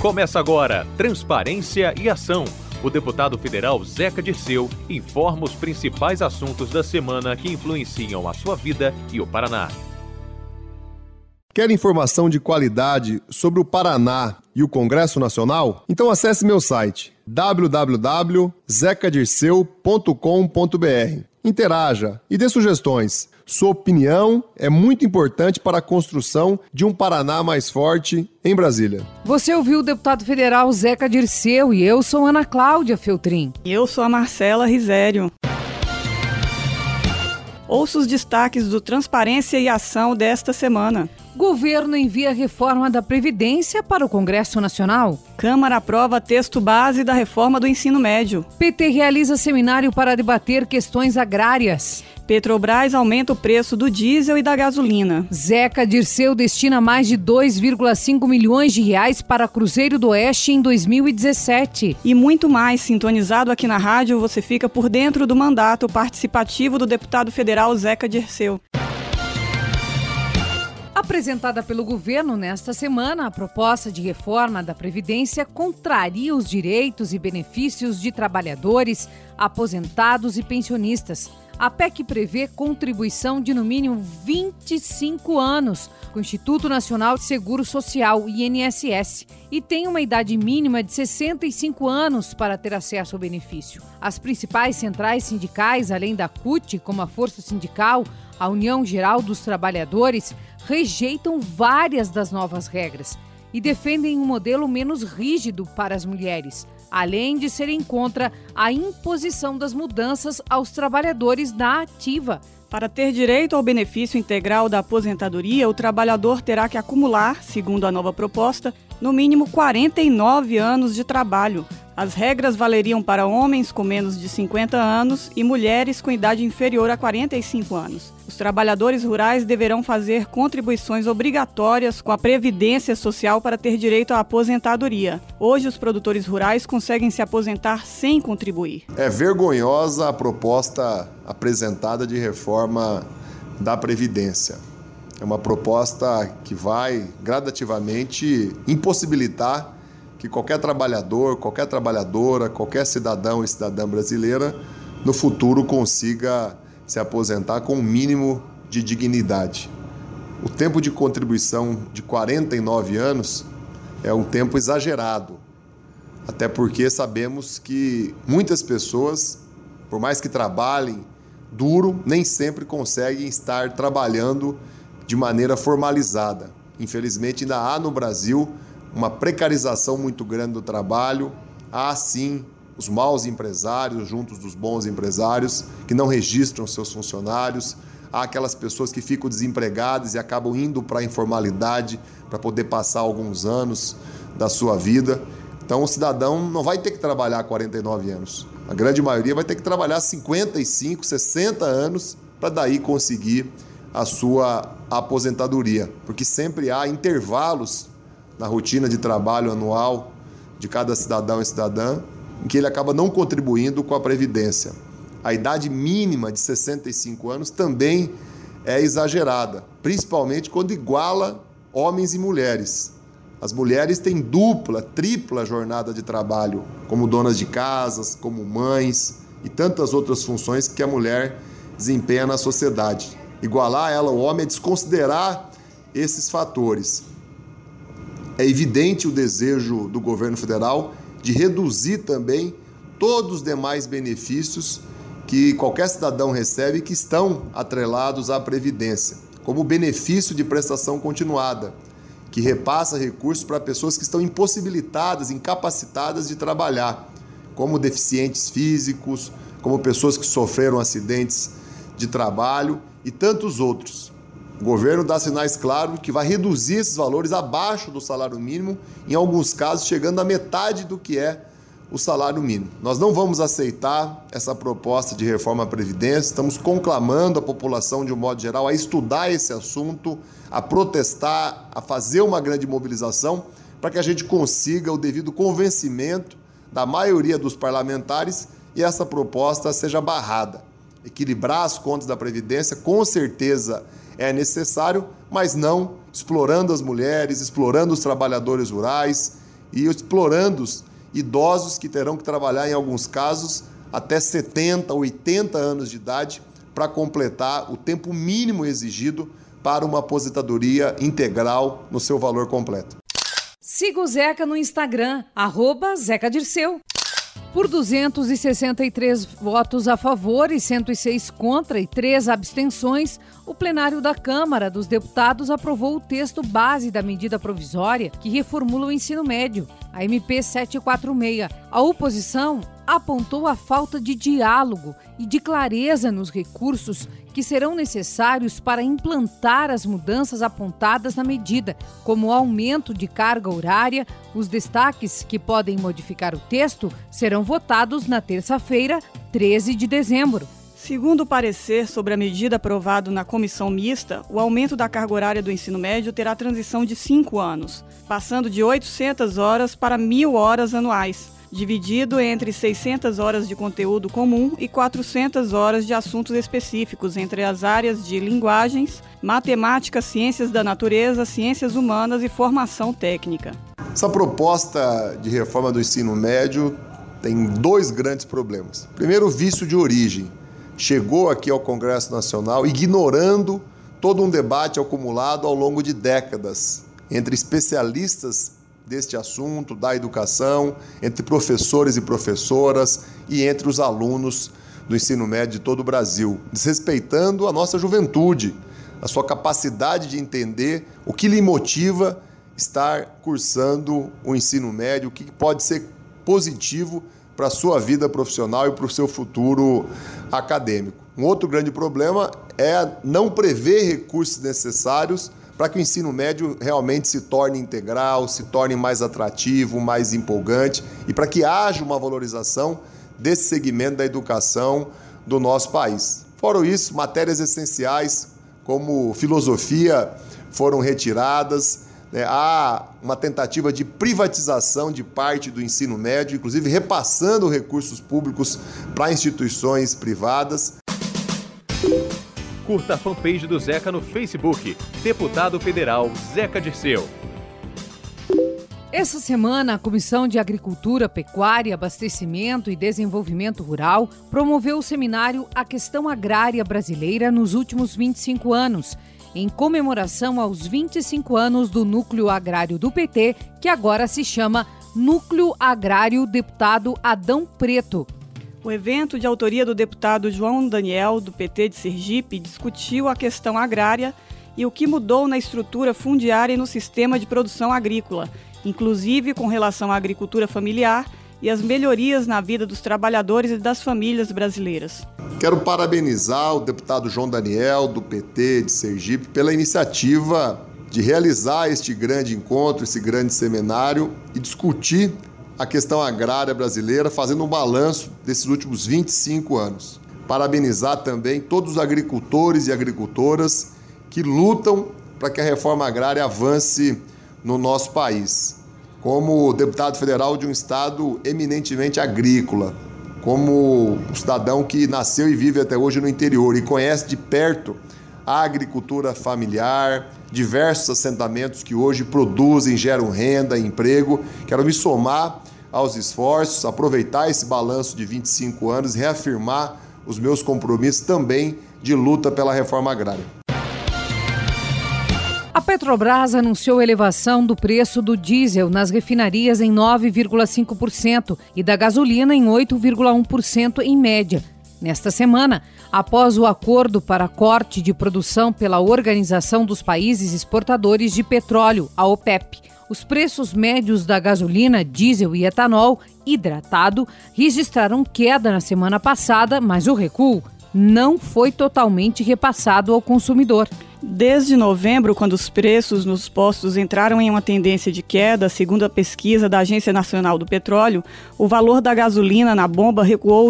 Começa agora, Transparência e Ação. O deputado federal Zeca Dirceu informa os principais assuntos da semana que influenciam a sua vida e o Paraná. Quer informação de qualidade sobre o Paraná e o Congresso Nacional? Então acesse meu site www.zecadirceu.com.br. Interaja e dê sugestões. Sua opinião é muito importante para a construção de um Paraná mais forte em Brasília. Você ouviu o deputado federal Zeca Dirceu e eu sou Ana Cláudia Feltrin. E eu sou a Marcela Risério. Ouça os destaques do Transparência e Ação desta semana. Governo envia reforma da Previdência para o Congresso Nacional. Câmara aprova texto base da reforma do ensino médio. PT realiza seminário para debater questões agrárias. Petrobras aumenta o preço do diesel e da gasolina. Zeca Dirceu destina mais de 2,5 milhões de reais para Cruzeiro do Oeste em 2017. E muito mais. Sintonizado aqui na rádio, você fica por dentro do mandato participativo do deputado federal Zeca Dirceu. Apresentada pelo governo nesta semana, a proposta de reforma da Previdência contraria os direitos e benefícios de trabalhadores, aposentados e pensionistas. A PEC prevê contribuição de no mínimo 25 anos com o Instituto Nacional de Seguro Social, INSS, e tem uma idade mínima de 65 anos para ter acesso ao benefício. As principais centrais sindicais, além da CUT, como a Força Sindical, a União Geral dos Trabalhadores, rejeitam várias das novas regras e defendem um modelo menos rígido para as mulheres, além de serem contra a imposição das mudanças aos trabalhadores da ativa. Para ter direito ao benefício integral da aposentadoria, o trabalhador terá que acumular, segundo a nova proposta, no mínimo 49 anos de trabalho. As regras valeriam para homens com menos de 50 anos e mulheres com idade inferior a 45 anos. Os trabalhadores rurais deverão fazer contribuições obrigatórias com a Previdência Social para ter direito à aposentadoria. Hoje, os produtores rurais conseguem se aposentar sem contribuir. É vergonhosa a proposta apresentada de reforma da Previdência. É uma proposta que vai gradativamente impossibilitar que qualquer trabalhador, qualquer trabalhadora, qualquer cidadão e cidadã brasileira, no futuro consiga se aposentar com um mínimo de dignidade. O tempo de contribuição de 49 anos é um tempo exagerado, até porque sabemos que muitas pessoas, por mais que trabalhem duro, nem sempre conseguem estar trabalhando de maneira formalizada. Infelizmente, ainda há no Brasil uma precarização muito grande do trabalho. Há, sim, os maus empresários juntos dos bons empresários que não registram seus funcionários. Há aquelas pessoas que ficam desempregadas e acabam indo para a informalidade para poder passar alguns anos da sua vida. Então, o cidadão não vai ter que trabalhar 49 anos. A grande maioria vai ter que trabalhar 55, 60 anos para daí conseguir a sua aposentadoria, porque sempre há intervalos na rotina de trabalho anual de cada cidadão e cidadã, em que ele acaba não contribuindo com a Previdência. A idade mínima de 65 anos também é exagerada, principalmente quando iguala homens e mulheres. As mulheres têm dupla, tripla jornada de trabalho, como donas de casas, como mães e tantas outras funções que a mulher desempenha na sociedade. Igualar ela ao homem é desconsiderar esses fatores. É evidente o desejo do governo federal de reduzir também todos os demais benefícios que qualquer cidadão recebe que estão atrelados à Previdência, como o benefício de prestação continuada, que repassa recursos para pessoas que estão impossibilitadas, incapacitadas de trabalhar, como deficientes físicos, como pessoas que sofreram acidentes de trabalho e tantos outros. O governo dá sinais claros que vai reduzir esses valores abaixo do salário mínimo, em alguns casos chegando à metade do que é o salário mínimo. Nós não vamos aceitar essa proposta de reforma à Previdência, estamos conclamando a população de um modo geral a estudar esse assunto, a protestar, a fazer uma grande mobilização para que a gente consiga o devido convencimento da maioria dos parlamentares e essa proposta seja barrada. Equilibrar as contas da Previdência com certeza é necessário, mas não explorando as mulheres, explorando os trabalhadores rurais, e explorando os idosos que terão que trabalhar, em alguns casos, até 70, 80 anos de idade para completar o tempo mínimo exigido para uma aposentadoria integral no seu valor completo. Siga o Zeca no Instagram, @ZecaDirceu. Por 263 votos a favor e 106 contra e 3 abstenções, o plenário da Câmara dos Deputados aprovou o texto base da medida provisória que reformula o ensino médio, a MP 746. A oposição apontou a falta de diálogo e de clareza nos recursos que serão necessários para implantar as mudanças apontadas na medida, como o aumento de carga horária. Os destaques que podem modificar o texto serão votados na terça-feira, 13 de dezembro. Segundo o parecer sobre a medida aprovado na comissão mista, o aumento da carga horária do ensino médio terá transição de 5 anos, passando de 800 horas para 1.000 horas anuais, dividido entre 600 horas de conteúdo comum e 400 horas de assuntos específicos entre as áreas de linguagens, matemática, ciências da natureza, ciências humanas e formação técnica. Essa proposta de reforma do ensino médio tem 2 grandes problemas. Primeiro, o vício de origem. Chegou aqui ao Congresso Nacional ignorando todo um debate acumulado ao longo de décadas entre especialistas deste assunto, da educação, entre professores e professoras e entre os alunos do ensino médio de todo o Brasil, desrespeitando a nossa juventude, a sua capacidade de entender o que lhe motiva estar cursando o ensino médio, o que pode ser positivo para a sua vida profissional e para o seu futuro acadêmico. Um outro grande problema é não prever recursos necessários para que o ensino médio realmente se torne integral, se torne mais atrativo, mais empolgante e para que haja uma valorização desse segmento da educação do nosso país. Fora isso, matérias essenciais como filosofia foram retiradas, há uma tentativa de privatização de parte do ensino médio, inclusive repassando recursos públicos para instituições privadas. Curta a fanpage do Zeca no Facebook, Deputado Federal Zeca Dirceu. Essa semana, a Comissão de Agricultura, Pecuária, Abastecimento e Desenvolvimento Rural promoveu o seminário A Questão Agrária Brasileira nos últimos 25 anos, em comemoração aos 25 anos do Núcleo Agrário do PT, que agora se chama Núcleo Agrário Deputado Adão Preto. O evento, de autoria do deputado João Daniel, do PT de Sergipe, discutiu a questão agrária e o que mudou na estrutura fundiária e no sistema de produção agrícola, inclusive com relação à agricultura familiar e as melhorias na vida dos trabalhadores e das famílias brasileiras. Quero parabenizar o deputado João Daniel, do PT de Sergipe, pela iniciativa de realizar este grande encontro, esse grande seminário e discutir a questão agrária brasileira, fazendo um balanço desses últimos 25 anos. Parabenizar também todos os agricultores e agricultoras que lutam para que a reforma agrária avance no nosso país. Como deputado federal de um estado eminentemente agrícola, como um cidadão que nasceu e vive até hoje no interior e conhece de perto a agricultura familiar, diversos assentamentos que hoje produzem, geram renda, emprego. Quero me somar aos esforços, aproveitar esse balanço de 25 anos e reafirmar os meus compromissos também de luta pela reforma agrária. A Petrobras anunciou elevação do preço do diesel nas refinarias em 9,5% e da gasolina em 8,1% em média. Nesta semana, após o acordo para corte de produção pela Organização dos Países Exportadores de Petróleo, a OPEP, os preços médios da gasolina, diesel e etanol hidratado registraram queda na semana passada, mas o recuo não foi totalmente repassado ao consumidor. Desde novembro, quando os preços nos postos entraram em uma tendência de queda, segundo a pesquisa da Agência Nacional do Petróleo, o valor da gasolina na bomba recuou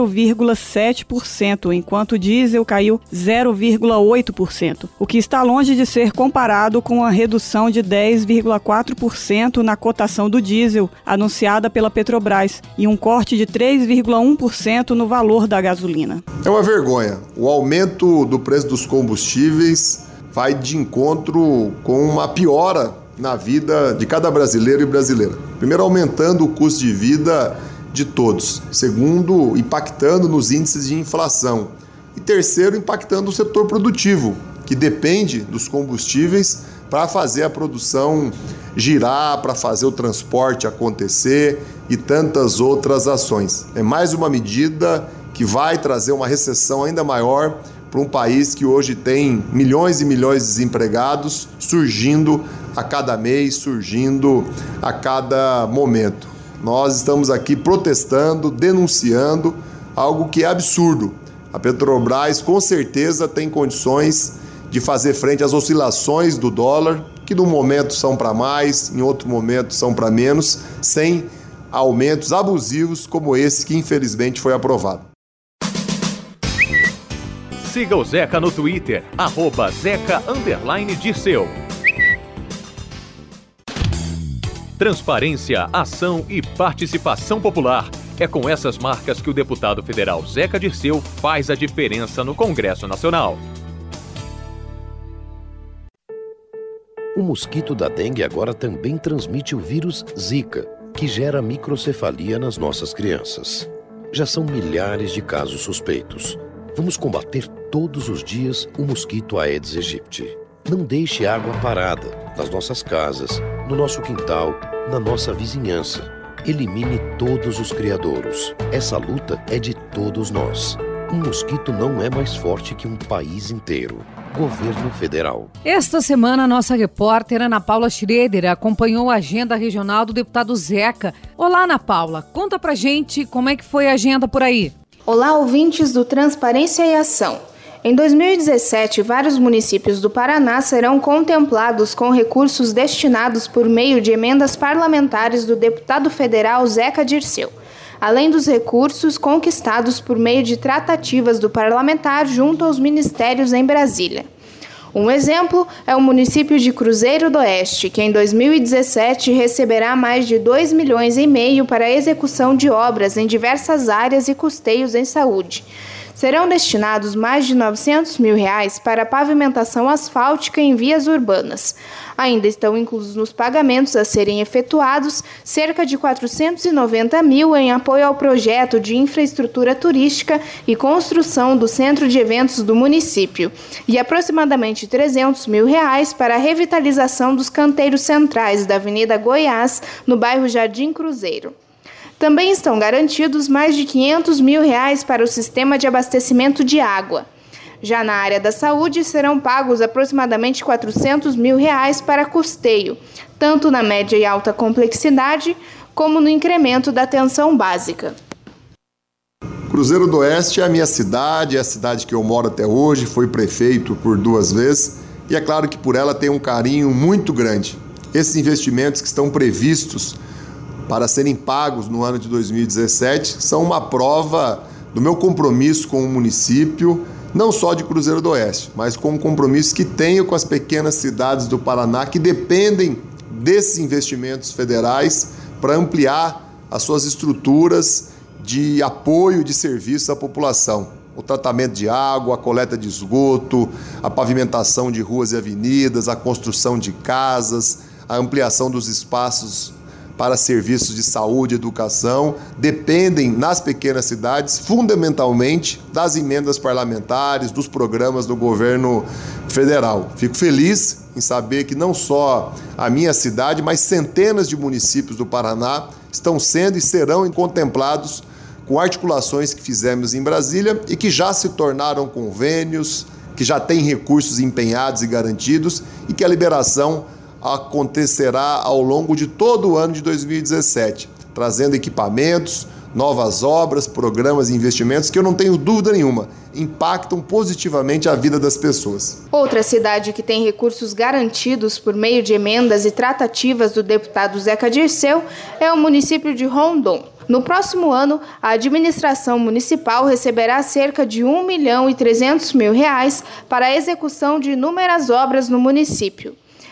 0,7%, enquanto o diesel caiu 0,8%, o que está longe de ser comparado com a redução de 10,4% na cotação do diesel anunciada pela Petrobras e um corte de 3,1% no valor da gasolina. É uma vergonha. O aumento do preço dos combustíveis vai de encontro com uma piora na vida de cada brasileiro e brasileira. Primeiro, aumentando o custo de vida de todos. Segundo, impactando nos índices de inflação. E terceiro, impactando o setor produtivo, que depende dos combustíveis para fazer a produção girar, para fazer o transporte acontecer e tantas outras ações. É mais uma medida que vai trazer uma recessão ainda maior para um país que hoje tem milhões e milhões de desempregados surgindo a cada mês, surgindo a cada momento. Nós estamos aqui protestando, denunciando algo que é absurdo. A Petrobras com certeza tem condições de fazer frente às oscilações do dólar, que num momento são para mais, em outro momento são para menos, sem aumentos abusivos como esse que infelizmente foi aprovado. Siga o Zeca no Twitter, @Zeca_Dirceu. Transparência, ação e participação popular. É com essas marcas que o deputado federal Zeca Dirceu faz a diferença no Congresso Nacional. O mosquito da dengue agora também transmite o vírus Zika, que gera microcefalia nas nossas crianças. Já são milhares de casos suspeitos. Vamos combater todos os dias o mosquito Aedes aegypti. Não deixe água parada nas nossas casas, no nosso quintal, na nossa vizinhança. Elimine todos os criadouros. Essa luta é de todos nós. Um mosquito não é mais forte que um país inteiro. Governo Federal. Esta semana, nossa repórter Ana Paula Schroeder acompanhou a agenda regional do deputado Zeca. Olá, Ana Paula, conta pra gente como é que foi a agenda por aí. Olá, ouvintes do Transparência e Ação. Em 2017, vários municípios do Paraná serão contemplados com recursos destinados por meio de emendas parlamentares do deputado federal Zeca Dirceu, além dos recursos conquistados por meio de tratativas do parlamentar junto aos ministérios em Brasília. Um exemplo é o município de Cruzeiro do Oeste, que em 2017 receberá mais de 2,5 milhões para a execução de obras em diversas áreas e custeios em saúde. Serão destinados mais de R$ 900 mil para a pavimentação asfáltica em vias urbanas. Ainda estão inclusos nos pagamentos a serem efetuados cerca de R$ 490 mil em apoio ao projeto de infraestrutura turística e construção do centro de eventos do município e aproximadamente R$ 300 mil para a revitalização dos canteiros centrais da Avenida Goiás, no bairro Jardim Cruzeiro. Também estão garantidos mais de R$ 500 mil para o sistema de abastecimento de água. Já na área da saúde, serão pagos aproximadamente R$ 400 mil para custeio, tanto na média e alta complexidade, como no incremento da atenção básica. Cruzeiro do Oeste é a minha cidade, é a cidade que eu moro até hoje, fui prefeito por 2 vezes e é claro que por ela tenho um carinho muito grande. Esses investimentos que estão previstos para serem pagos no ano de 2017 são uma prova do meu compromisso com o município, não só de Cruzeiro do Oeste, mas com o compromisso que tenho com as pequenas cidades do Paraná que dependem desses investimentos federais para ampliar as suas estruturas de apoio de serviço à população. O tratamento de água, a coleta de esgoto, a pavimentação de ruas e avenidas, a construção de casas, a ampliação dos espaços para serviços de saúde e educação, dependem nas pequenas cidades fundamentalmente das emendas parlamentares, dos programas do governo federal. Fico feliz em saber que não só a minha cidade, mas centenas de municípios do Paraná estão sendo e serão contemplados com articulações que fizemos em Brasília e que já se tornaram convênios, que já têm recursos empenhados e garantidos e que a liberação acontecerá ao longo de todo o ano de 2017, trazendo equipamentos, novas obras, programas e investimentos que eu não tenho dúvida nenhuma, impactam positivamente a vida das pessoas. Outra cidade que tem recursos garantidos por meio de emendas e tratativas do deputado Zeca Dirceu é o município de Rondon. No próximo ano, a administração municipal receberá cerca de R$ 1.300.000 para a execução de inúmeras obras no município.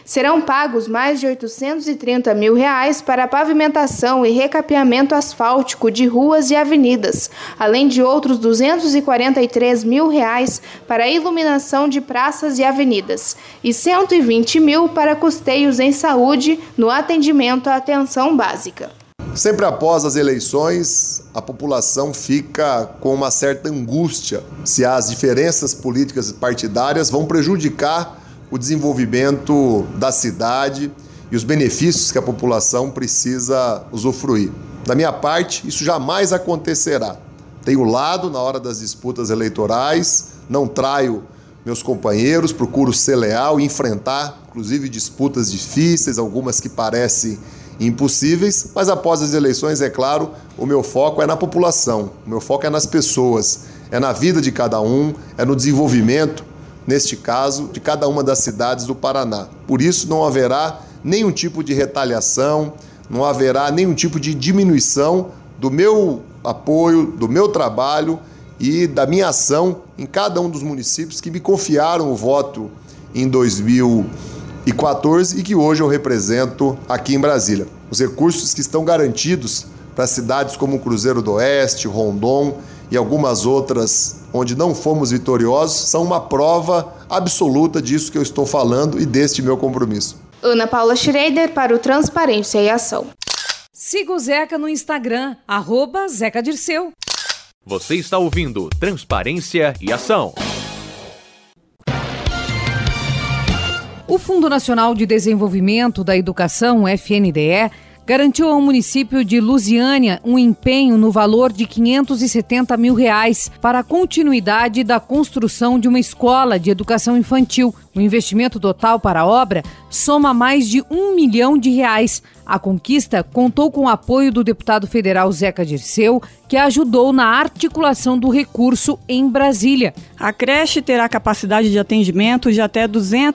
Serão pagos mais de R$ 830 mil para pavimentação e recapeamento asfáltico de ruas e avenidas, além de outros R$ 243 mil para iluminação de praças e avenidas e R$ 120 mil para custeios em saúde no atendimento à atenção básica. Sempre após as eleições, a população fica com uma certa angústia se as diferenças políticas e partidárias vão prejudicar o desenvolvimento da cidade e os benefícios que a população precisa usufruir. Da minha parte, isso jamais acontecerá. Tenho lado na hora das disputas eleitorais, não traio meus companheiros, procuro ser leal e enfrentar, inclusive, disputas difíceis, algumas que parecem impossíveis, mas após as eleições, é claro, o meu foco é na população, o meu foco é nas pessoas, é na vida de cada um, é no desenvolvimento, neste caso, de cada uma das cidades do Paraná. Por isso, não haverá nenhum tipo de retaliação, não haverá nenhum tipo de diminuição do meu apoio, do meu trabalho e da minha ação em cada um dos municípios que me confiaram o voto em 2014 e que hoje eu represento aqui em Brasília. Os recursos que estão garantidos para cidades como Cruzeiro do Oeste, Rondon e algumas outras onde não fomos vitoriosos são uma prova absoluta disso que eu estou falando e deste meu compromisso. Ana Paula Schrader para o Transparência e Ação. Siga o Zeca no Instagram, @ZecaDirceu. Você está ouvindo Transparência e Ação. O Fundo Nacional de Desenvolvimento da Educação, FNDE, garantiu ao município de Lusiânia um empenho no valor de R$ 570 mil para a continuidade da construção de uma escola de educação infantil. O investimento total para a obra soma mais de R$ 1 milhão. A conquista contou com o apoio do deputado federal Zeca Dirceu, que ajudou na articulação do recurso em Brasília. A creche terá capacidade de atendimento de até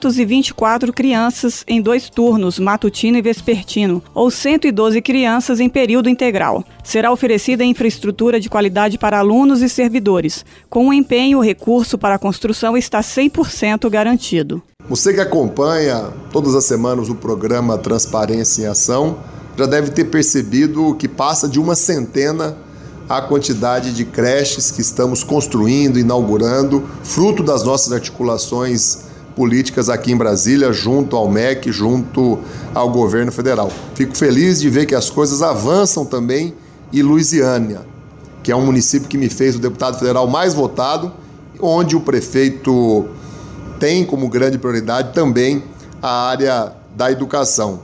224 crianças em 2 turnos, matutino e vespertino, ou 112 crianças em período integral. Será oferecida infraestrutura de qualidade para alunos e servidores. Com o empenho, o recurso para a construção está 100% garantido. Você que acompanha todas as semanas o programa Transparência em Ação já deve ter percebido que passa de 100 a quantidade de creches que estamos construindo, inaugurando, fruto das nossas articulações políticas aqui em Brasília, junto ao MEC, junto ao governo federal. Fico feliz de ver que as coisas avançam também em Lusiânia, que é um município que me fez o deputado federal mais votado, onde o prefeito tem como grande prioridade também a área da educação.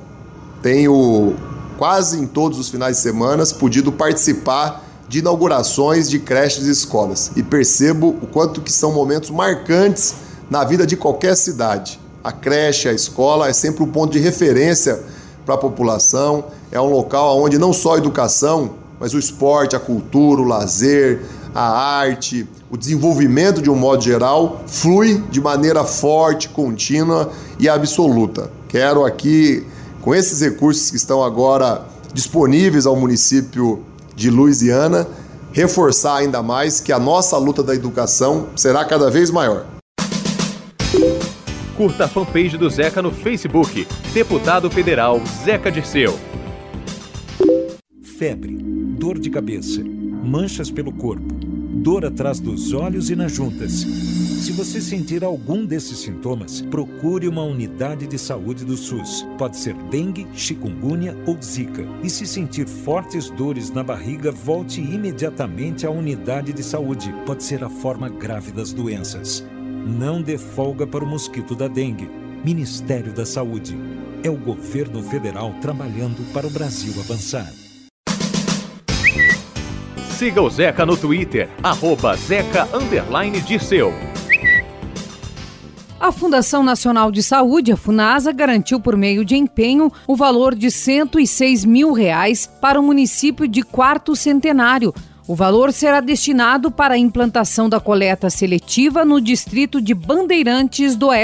Tenho quase em todos os finais de semana podido participar de inaugurações de creches e escolas e percebo o quanto que são momentos marcantes na vida de qualquer cidade. A creche, a escola é sempre um ponto de referência para a população, é um local onde não só a educação, mas o esporte, a cultura, o lazer, a arte, o desenvolvimento de um modo geral flui de maneira forte, contínua e absoluta. Quero aqui, com esses recursos que estão agora disponíveis ao município de Lusiânia, reforçar ainda mais que a nossa luta da educação será cada vez maior. Curta a fanpage do Zeca no Facebook, Deputado Federal Zeca Dirceu. Febre, dor de cabeça, manchas pelo corpo, dor atrás dos olhos e nas juntas. Se você sentir algum desses sintomas, procure uma unidade de saúde do SUS. Pode ser dengue, chikungunya ou zika. E se sentir fortes dores na barriga, volte imediatamente à unidade de saúde. Pode ser a forma grave das doenças. Não dê folga para o mosquito da dengue. Ministério da Saúde. É o governo federal trabalhando para o Brasil avançar. Siga o Zeca no Twitter, @Zeca_Dirceu. A Fundação Nacional de Saúde, a Funasa, garantiu por meio de empenho o valor de R$ 106 mil para o município de Quarto Centenário. O valor será destinado para a implantação da coleta seletiva no distrito de Bandeirantes do Oeste.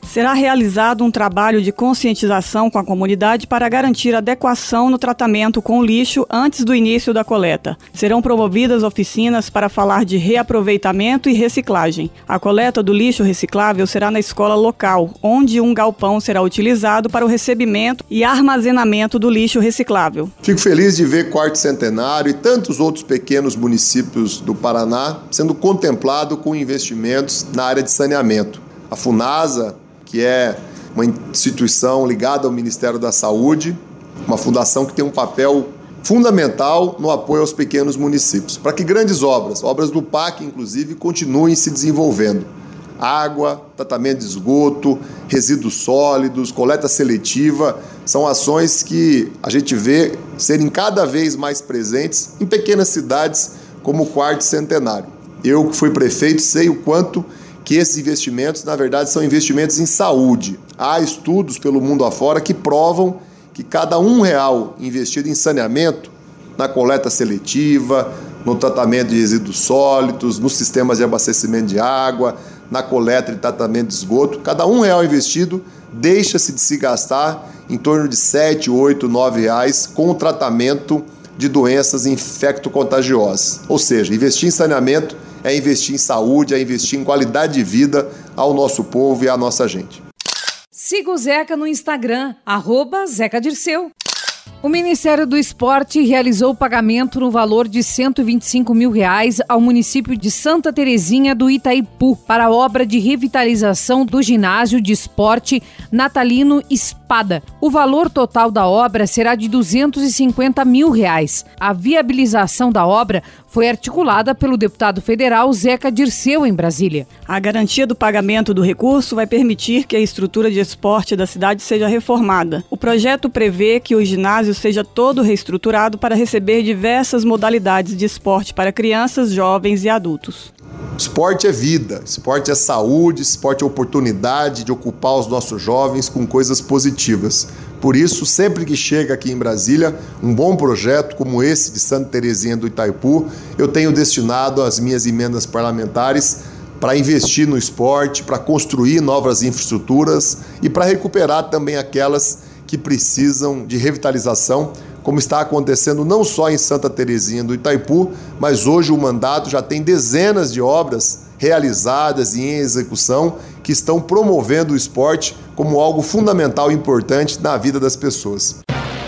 Será realizado um trabalho de conscientização com a comunidade para garantir adequação no tratamento com o lixo antes do início da coleta. Serão promovidas oficinas para falar de reaproveitamento e reciclagem. A coleta do lixo reciclável será na escola local, onde um galpão será utilizado para o recebimento e armazenamento do lixo reciclável. Fico feliz de ver Quarto Centenário e tantos outros pequenos municípios do Paraná sendo contemplados com investimentos na área de saneamento. A Funasa, que é uma instituição ligada ao Ministério da Saúde, uma fundação que tem um papel fundamental no apoio aos pequenos municípios, para que grandes obras do PAC, inclusive, continuem se desenvolvendo. Água, tratamento de esgoto, resíduos sólidos, coleta seletiva, são ações que a gente vê serem cada vez mais presentes em pequenas cidades como o Quarto Centenário. Eu, que fui prefeito, sei o quanto que esses investimentos, na verdade, são investimentos em saúde. Há estudos pelo mundo afora que provam que cada R$1 investido em saneamento, na coleta seletiva, no tratamento de resíduos sólidos, nos sistemas de abastecimento de água, na coleta e tratamento de esgoto, cada R$1 investido deixa-se de se gastar em torno de R$7, R$8, R$9 com o tratamento de doenças infecto-contagiosas. Ou seja, investir em saneamento é investir em saúde, é investir em qualidade de vida ao nosso povo e à nossa gente. Siga o Zeca no Instagram, @ZecaDirceu. O Ministério do Esporte realizou o pagamento no valor de R$125 mil ao município de Santa Terezinha do Itaipu para a obra de revitalização do ginásio de esporte Natalino Espada. O valor total da obra será de R$250 mil. A viabilização da obra foi articulada pelo deputado federal Zeca Dirceu em Brasília. A garantia do pagamento do recurso vai permitir que a estrutura de esporte da cidade seja reformada. O projeto prevê que o ginásio seja todo reestruturado para receber diversas modalidades de esporte para crianças, jovens e adultos. Esporte é vida, esporte é saúde, esporte é oportunidade de ocupar os nossos jovens com coisas positivas. Por isso, sempre que chega aqui em Brasília um bom projeto como esse de Santa Terezinha do Itaipu, eu tenho destinado as minhas emendas parlamentares para investir no esporte, para construir novas infraestruturas e para recuperar também aquelas que precisam de revitalização, como está acontecendo não só em Santa Terezinha do Itaipu, mas hoje o mandato já tem dezenas de obras realizadas e em execução que estão promovendo o esporte como algo fundamental e importante na vida das pessoas.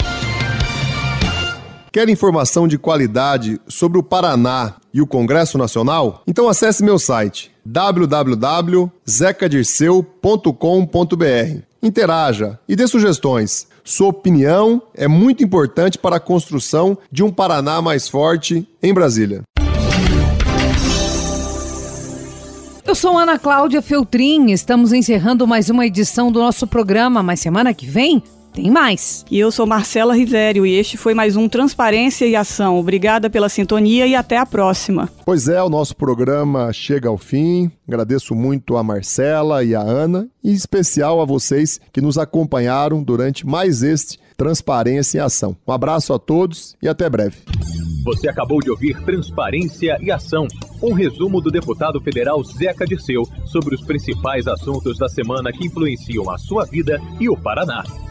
Quer informação de qualidade sobre o Paraná e o Congresso Nacional? Então acesse meu site www.zecadirceu.com.br. Interaja e dê sugestões. Sua opinião é muito importante para a construção de um Paraná mais forte em Brasília. Eu sou Ana Cláudia Feltrin, estamos encerrando mais uma edição do nosso programa, mas semana que vem tem mais. E eu sou Marcela Risério e este foi mais um Transparência e Ação. Obrigada pela sintonia e até a próxima. Pois é, o nosso programa chega ao fim. Agradeço muito a Marcela e a Ana e em especial a vocês que nos acompanharam durante mais este Transparência e Ação. Um abraço a todos e até breve. Você acabou de ouvir Transparência e Ação, um resumo do deputado federal Zeca Dirceu sobre os principais assuntos da semana que influenciam a sua vida e o Paraná.